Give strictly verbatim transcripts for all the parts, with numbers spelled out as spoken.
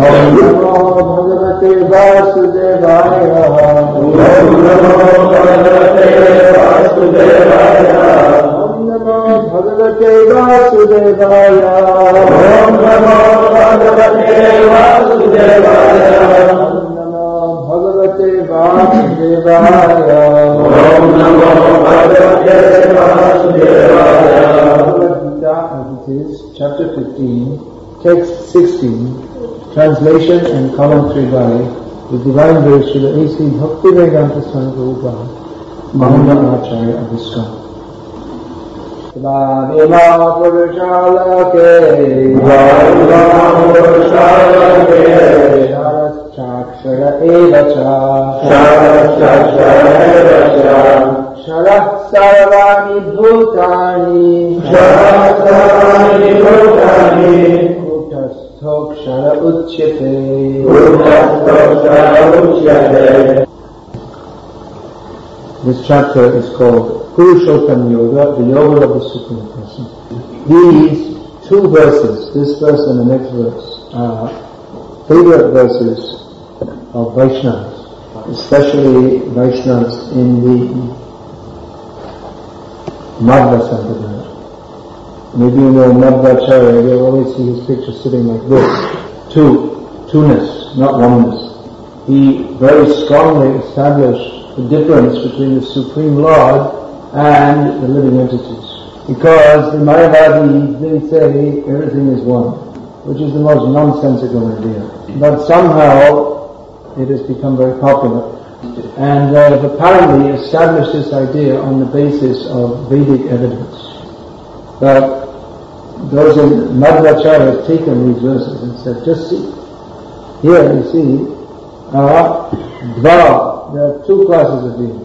Om Namo Bhagavate Vasudevaya. Om Namo Bhagavate Vasudevaya. Om Namo Bhagavate Vasudevaya. Om Namo Bhagavate Vasudevaya. Om Namo Bhagavate Vasudevaya. Om Namo Bhagavate Vasudevaya. Bhagavad Gita, chapter fifteen, text sixteen, translation and commentary by the Divine Grace Srila A C Bhaktivedanta Swami Prabhupada, Mahanda Acharya of ISKCON. Vāvima Purushalake Vāvima Purushalake Sharaschakshara Evacha Sharaschakshara Evacha Sharah Sarvani Bhutani Sharah Sarvani Bhutani Kutastokshara Uchyate Kutastokshara Uchyate. This chapter is called Purushottam Yoga, the Yoga of the Supreme Person. These two verses, this verse and the next verse, are favorite verses of Vaishnavas, especially Vaishnavas in the Madhva Sampradaya. Maybe you know Madhvacharya, you always see his picture sitting like this. Two, two-ness, not oneness. He very strongly established the difference between the Supreme Lord and the living entities. Because the Mayavadis, they say everything is one, which is the most nonsensical idea. But somehow it has become very popular. And they have apparently established this idea on the basis of Vedic evidence. But those in Madhvacharya have taken these verses and said, just see, here you see, uh, Dva, there are two classes of beings.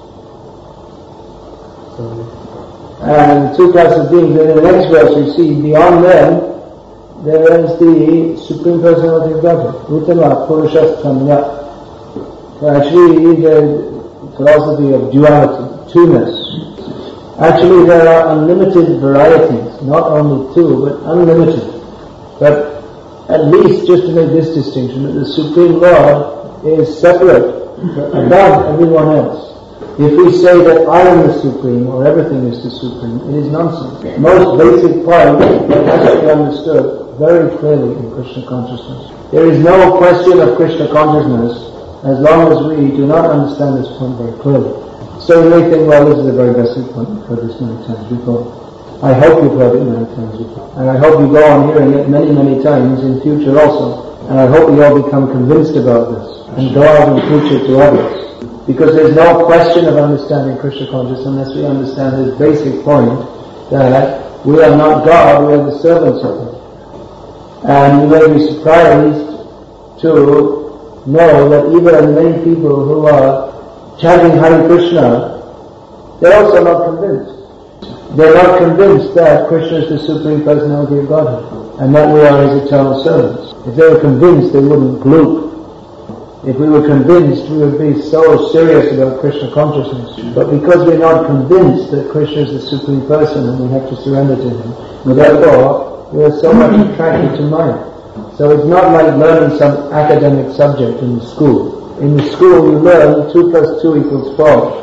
And two classes of beings, and in the next verse we see, beyond them, there is the Supreme Personality of Godhead, Uttama Purushottamya. So actually, the philosophy of duality, two-ness. Actually, there are unlimited varieties, not only two, but unlimited. But at least, just to make this distinction, that the Supreme Lord is separate, above everyone else. If we say that I am the Supreme, or everything is the Supreme, it is nonsense. The most basic point that has to be understood very clearly in Krishna consciousness. There is no question of Krishna consciousness as long as we do not understand this point very clearly. So you may think, well, this is a very basic point, you've heard this many times before. I hope you've heard it many times before. And I hope you go on hearing it many, many times in future also. And I hope you all become convinced about this and go out and preach it to others. Because there's no question of understanding Krishna consciousness unless we understand this basic point that we are not God, we are the servants of Him. And you may be surprised to know that even many people who are chanting Hare Krishna, they're also not convinced. They're not convinced that Krishna is the Supreme Personality of Godhead and that we are His eternal servants. If they were convinced, they wouldn't gloop. If we were convinced, we would be so serious about Krishna consciousness. But because we're not convinced that Krishna is the Supreme Person and we have to surrender to Him, therefore we are so much attracted to Maya. So it's not like learning some academic subject in the school. In the school you learn two plus two equals four.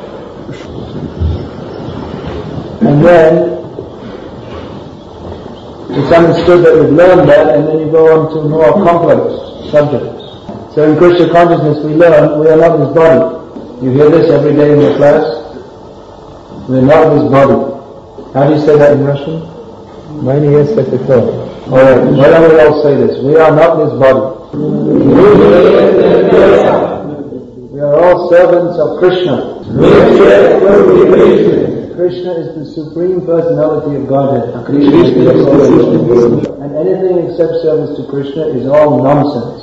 And then it's understood that we've learned that, and then you go on to more complex subjects. So in Krishna consciousness we learn we are not this body. You hear this every day in your class? We are not this body. How do you say that in Russian? Mine is at the top. Alright, why don't we all say this? We are not this body. We are all servants of Krishna. Krishna is the Supreme Personality of Godhead. And anything except service to Krishna is all nonsense.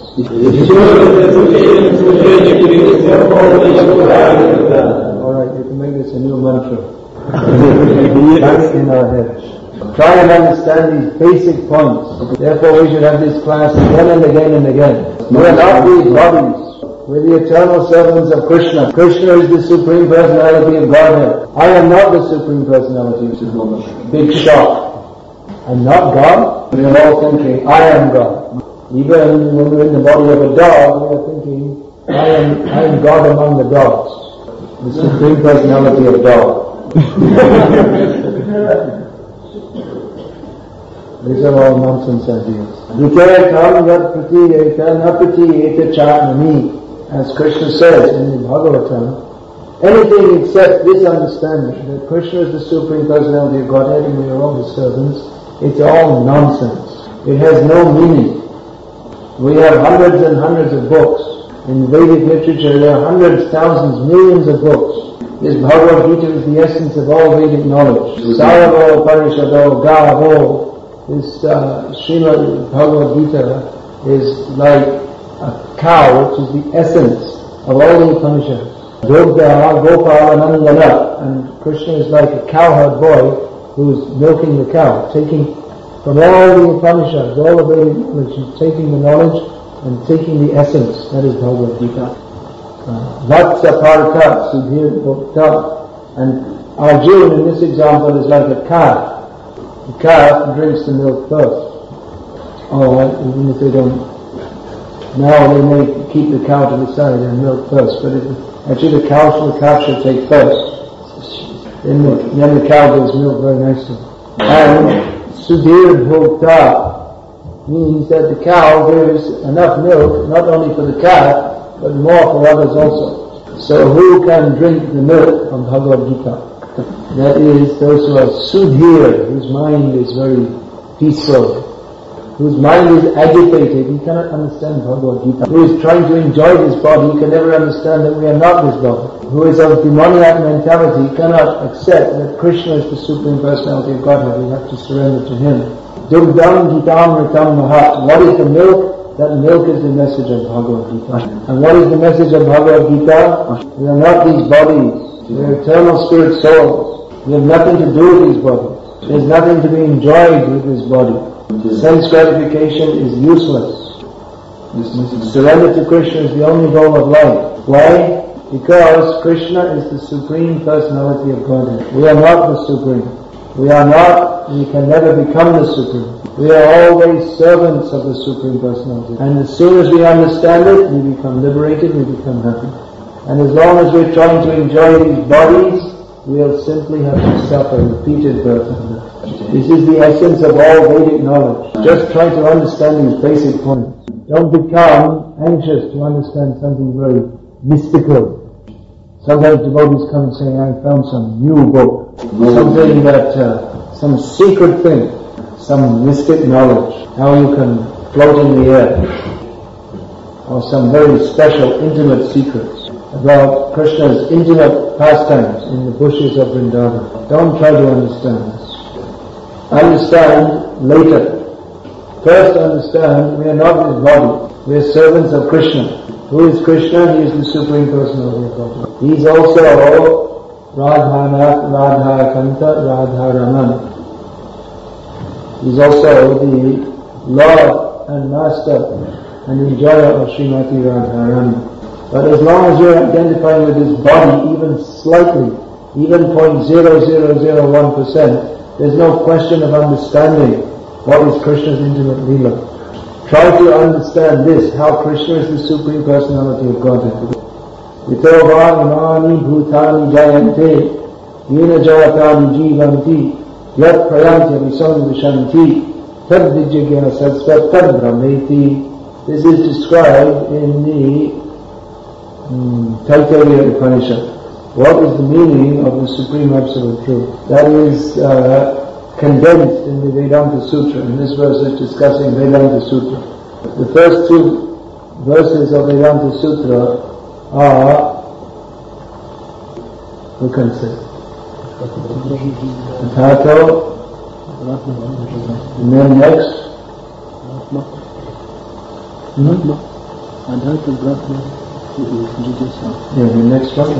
Alright, you can make this a new mantra. That's in our heads. Try and understand these basic points. Therefore we should have this class again and again and again. We are not these bodies. We're the eternal servants of Krishna. Krishna is the Supreme Personality of Godhead. I am not the Supreme Personality of Godhead. Big shock. I'm not God? We are all thinking, I am God. Even when we're in the body of a dog, we are thinking, I am, I am God among the dogs. The Supreme Personality of dog. These are all nonsense ideas. As Krishna says in the Bhagavatam, anything except this understanding that Krishna is the Supreme Personality of Godhead and we are all His servants, it's all nonsense. It has no meaning. We have hundreds and hundreds of books. In Vedic literature there are hundreds, thousands, millions of books. This Bhagavad Gita is the essence of all Vedic knowledge. Saravo Parishado Gavo. This uh, Srimad Bhagavad Gita is like a cow, which is the essence of all the Upanishads. Dugdha Gopalanandana, and Krishna is like a cowherd boy who's milking the cow, taking from all the Upanishads, all the Vedic knowledge, he's taking the knowledge and taking the essence. That is Bhagavad Gita. Vatsa Paraka Sudhir Bhakta, and Arjuna in this example is like a calf. The calf drinks the milk first. Or even if they don't, now they may keep the cow to the side and milk first, but it, actually the cow, the calf should take first. Then the, then the cow gives milk very nicely. And Sudhir Bhokta means that the cow gives enough milk, not only for the calf, but more for others also. So who can drink the milk from Bhagavad Gita? That is those who are Sudhir, whose mind is very peaceful, whose mind is agitated. He cannot understand Bhagavad Gita. Who is trying to enjoy this body, he can never understand that we are not this body. Who is of demoniac mentality, he cannot accept that Krishna is the Supreme Personality of Godhead. We have to surrender to Him. Dugdam Gitam Ritam Mahat. What is the milk? That milk is the message of Bhagavad Gita. And what is the message of Bhagavad Gita? We are not these bodies. We are eternal spirit souls. We have nothing to do with these bodies. There is nothing to be enjoyed with this body. Sense gratification is useless. Surrender to Krishna is the only goal of life. Why? Because Krishna is the Supreme Personality of Godhead. We are not the Supreme. We are not, we can never become the Supreme. We are always servants of the Supreme Personality. And as soon as we understand it, we become liberated, we become happy. And as long as we're trying to enjoy these bodies, we'll simply have to suffer repeated birth and death. This is the essence of all Vedic knowledge. Just try to understand these basic points. Don't become anxious to understand something very mystical. Sometimes devotees come and say, I found some new book, something that, uh, some secret thing, some mystic knowledge, how you can float in the air, or some very special intimate secrets about Krishna's intimate pastimes in the bushes of Vrindavan. Don't try to understand this. Understand later. First understand, we are not his body. We are servants of Krishna. Who is Krishna? He is the Supreme Personality of Godhead. He is also Radhanath, Radhakanta, Radharaman. He is also the Lord and Master and enjoyer of Srimati Radharani. But as long as you are identifying with this body even slightly, even zero point zero zero zero one percent, there's no question of understanding what is Krishna's intimate Leela. Try to understand this, how Krishna is the Supreme Personality of Godhead. Ito va imani bhutani jayante, yena jayatani jivanti, yat prayanti visam vishanti, tad vijjagya satsvat tad brahmeti. This is described in the um, Taittiriya Upanishad. What is the meaning of the Supreme Absolute Truth? That is uh, condensed in the Vedanta Sutra. And this verse is discussing Vedanta Sutra. The first two verses of Vedanta Sutra are, who can say? Tato, and then next, hmm? Yeah, the next one.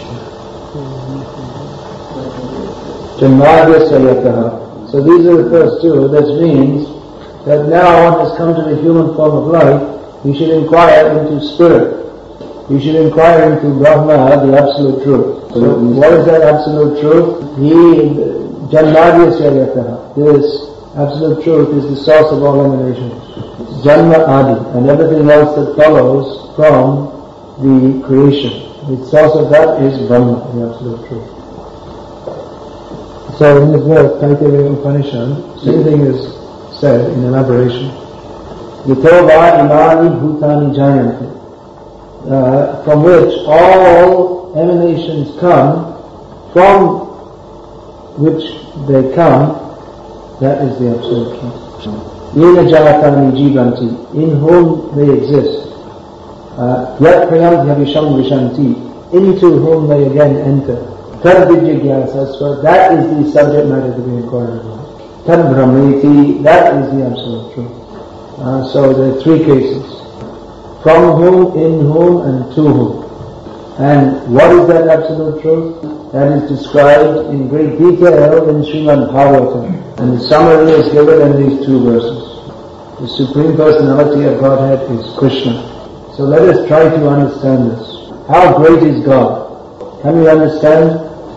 Janmadya Sayataha. So these are the first two. That means that now one has come to the human form of life, you should inquire into spirit. You should inquire into Brahma, the absolute truth. So what is that absolute truth? He, Janmadya Sayataha. This Absolute truth is the source of all emanations. It's Janma Adi, and everything else that follows from the creation. The source of that is Brahma, the absolute truth. So in this verse, Taittiriya Upanishad, same thing is said in elaboration. Yatova imani bhutani jayanti, uh, from which all emanations come, from which they come, that is the absolute truth. Yena jatani jivanti, in whom they exist. Yat prayanti havisham vishanti, into whom they again enter. Tad vidyajnasa, so that is the subject matter to be inquired about. Tad brahmeti, that is the absolute truth. Uh, so there are three cases. From whom, in whom, and to whom. And what is that absolute truth? That is described in great detail in Srimad Bhagavatam. And the summary is given in these two verses. The Supreme Personality of Godhead is Krishna. So let us try to understand this. How great is God? Can we understand?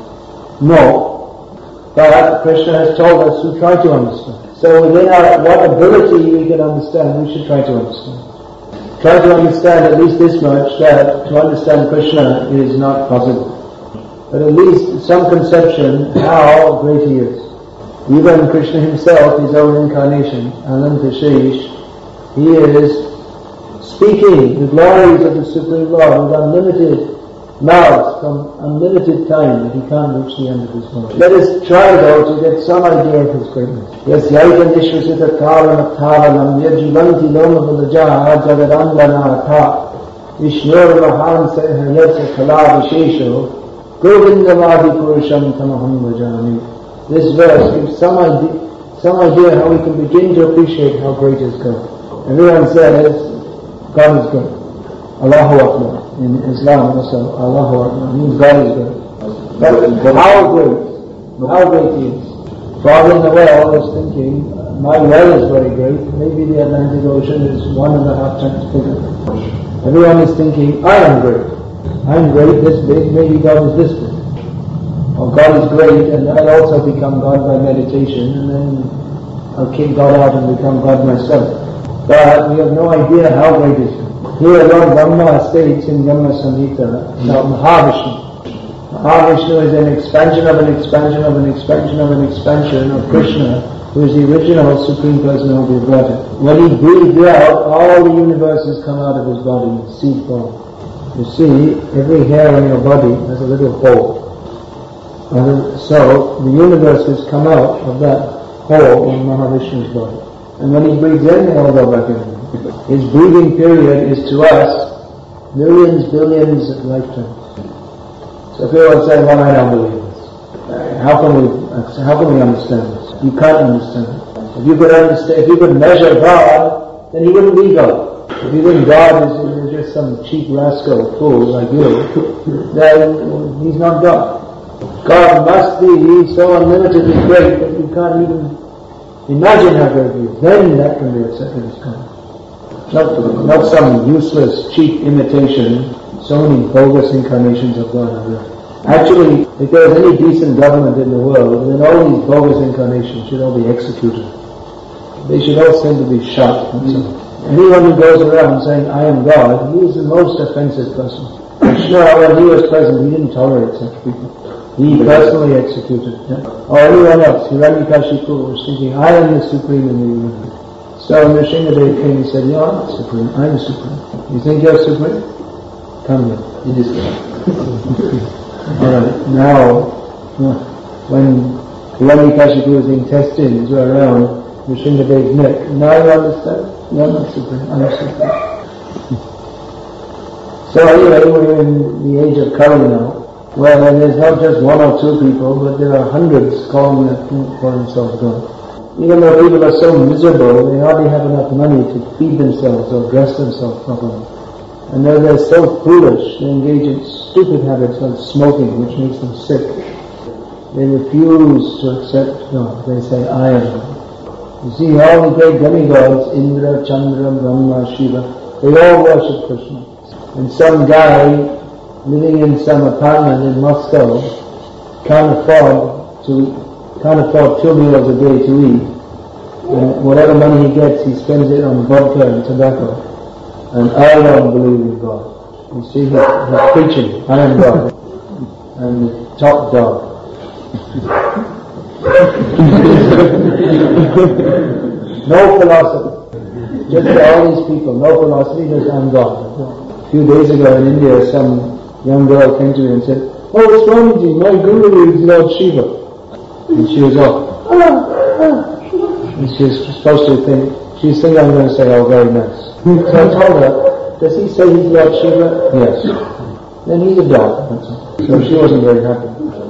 No. But Krishna has told us to try to understand. So within our, what ability we can understand, we should try to understand. Try to understand at least this much, that to understand Krishna is not possible. But at least some conception how great he is. Even Krishna himself, his own incarnation, Ananta Shesh, he is speaking the glories of the Supreme Lord with unlimited mouths from unlimited time that he can't reach the end of his mouth. Let us try though to get some idea of his greatness. Yes, yaita nishvasita karana taranam yajivanti loma vilajaha jagadandana ta Vishnur mahan sahayasa kala vishesho govindavadi purusham tamaham vajami. This verse gives some idea, some idea how we can begin to appreciate how great is God. Everyone says God is good. Allahu Akbar. In Islam also, Allahu Akbar means God is good. But how great, how great he is. Father in the well is thinking, my well is very great, maybe the Atlantic Ocean is one and a half times bigger. Everyone is thinking, I am great. I am great, this big, maybe God is this big. Or God is great, and I'll also become God by meditation, and then I'll kick God out and become God myself. But we have no idea how great is God. Here Lord Brahma states in Brahma Samhita about Mahavishnu. Mahavishnu is an expansion of an expansion of an expansion of an expansion of Krishna, who is the original Supreme Personality of Godhead. When he breathed out, all the universes come out of his body in seed form. You see, every hair on your body has a little hole. And so the universes come out of that hole in Mahavishnu's body. And when he breathes in, they all go back in. His breathing period is to us millions, billions of lifetimes. So people would say, well, I don't believe this. How can we, how can we understand this? You can't understand it. If you could understand, if you could measure God, then he wouldn't be God. If you think God is, is just some cheap rascal fool like you, then he's not God. God must be so unlimitedly great that you can't even imagine how great he is. Then that can be accepted as God. Not, not some useless, cheap imitation, so many bogus incarnations of God on earth. Actually, if there was any decent government in the world, then all these bogus incarnations should all be executed. They should all seem to be shot. Mm-hmm. Anyone who goes around saying, I am God, he is the most offensive person. Krishna, when he was present, he didn't tolerate such people. He personally executed them. Or anyone else, Hiranyakashipu was thinking, I am the supreme in the universe. So Nrsimhadev came and said, you are not supreme, I am supreme. You think you're supreme? Come here. You just Alright, now, when Hiranyakashipu was being tested, he was around Nrsimhadev's neck. Now you understand? You are not supreme, I am supreme. So anyway, we're in the age of Kali now. Well, and there's not just one or two people, but there are hundreds calling for themselves God. Even though people are so miserable, they hardly have enough money to feed themselves or dress themselves properly. And though they're so foolish, they engage in stupid habits like smoking, which makes them sick. They refuse to accept God. They say, I am God. You see, all the great demigods, Indra, Chandra, Brahma, Shiva, they all worship Krishna. And some guy living in some apartment in Moscow can't afford to can't afford two meals a day to eat, And whatever money he gets, he spends it on vodka and tobacco. And I don't believe in God. You see, he's, he's preaching, I am God. I'm the top dog. No philosophy. Just for all these people, no philosophy, just I'm God. A few days ago in India, some young girl came to me and said, "Oh, Swamiji, my guru is Lord Shiva." And she was off. And she was supposed to think, she was thinking I'm going to say, "Oh, very nice." So I told her, "Does he say he's Lord Shiva?" "Yes." "Then he's a dog." That's all. So she wasn't very happy.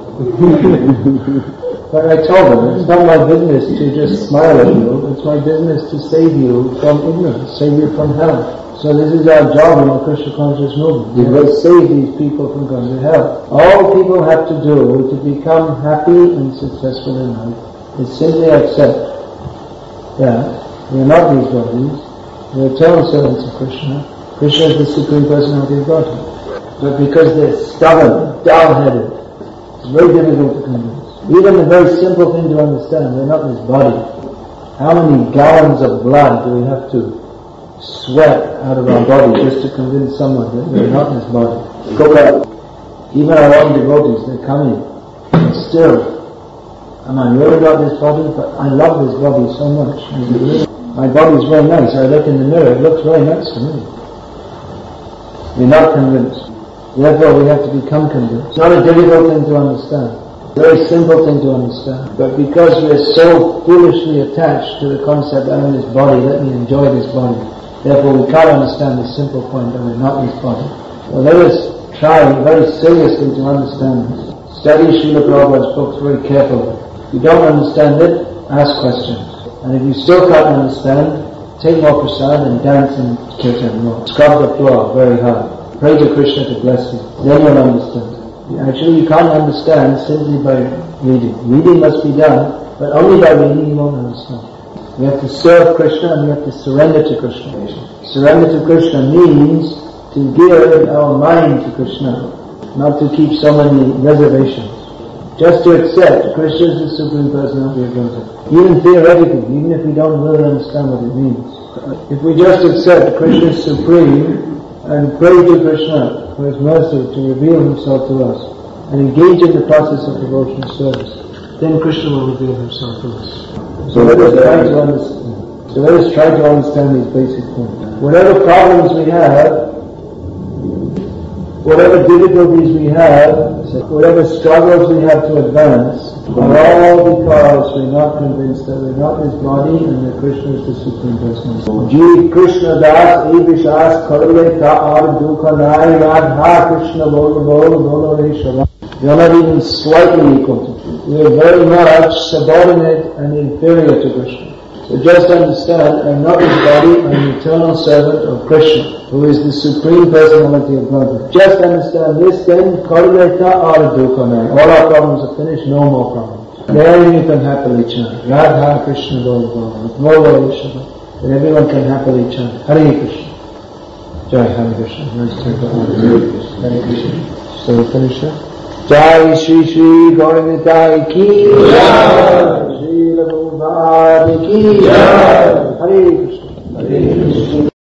But I told them, it's not my business to just smile at you, it's my business to save you from ignorance, save you from hell. So this is our job in the Krishna conscious movement. We will save these people from going to hell. All people have to do to become happy and successful in life is simply accept that we are not these bodies, we are eternal servants of Krishna. Krishna is the Supreme Personality of Godhead. But because they're stubborn, dull-headed, it's very difficult to convince. Even the very simple thing to understand, we're not this body. How many gallons of blood do we have to sweat out of our body just to convince someone that we're not this body? Go back. Even our own devotees, they come in, and still, am I really not this body? But I love this body so much. My body is very nice. I look in the mirror, it looks very nice to me. We're not convinced. Therefore we have to become convinced. It's not a difficult thing to understand. Very simple thing to understand. But because we are so foolishly attached to the concept, I am this body, let me enjoy this body. Therefore we can't understand the simple point that we're not this body. So let us try very seriously to understand this. Study Srila Prabhupada's books very carefully. If you don't understand it, ask questions. And if you still can't understand, take more prasad and dance in kirtan more. Scrub the floor very hard. Pray to Krishna to bless you. Then you'll understand. Actually, you can't understand simply by reading. Reading must be done, but only by reading you won't understand. We have to serve Krishna and we have to surrender to Krishna. Surrender to Krishna means to give our mind to Krishna, not to keep so many reservations. Just to accept Krishna is the Supreme Personality of Godhead. Even theoretically, even if we don't really understand what it means. If we just accept Krishna is Supreme, and pray to Krishna for His mercy to reveal Himself to us and engage in the process of devotional service, then Krishna will reveal Himself to us. So let us try to understand. So let us try to understand these basic points. Whatever problems we have, whatever difficulties we have, whatever struggles we have to advance, are all because we're not convinced that we're not this body and that Krishna is the Supreme Personality. Jeev Krishna Das E Vishas Karle Ka Ar Dukha Nai Radha Krishna Bolo Bolo Bolo Reshava. We are not even slightly equal to Him. We are very much subordinate and inferior to Krishna. So just understand, I'm not this body, I'm an eternal servant of Krishna, who is the Supreme Personality of Godhead. Just understand this, then Karleta Ar Dukhanai. All our problems are finished, no more problems. Then you can happily chant Radha Krishna Bolo Bolo Bolo Reshava. Then everyone can happily chant Hare Krishna. Jai Hare Krishna. Hare Krishna. So we finish that. Jai Shri Shri Gauranitai Ki Jai. Shri Prabhupada Ki Jai. Hare Krishna. Hare Krishna.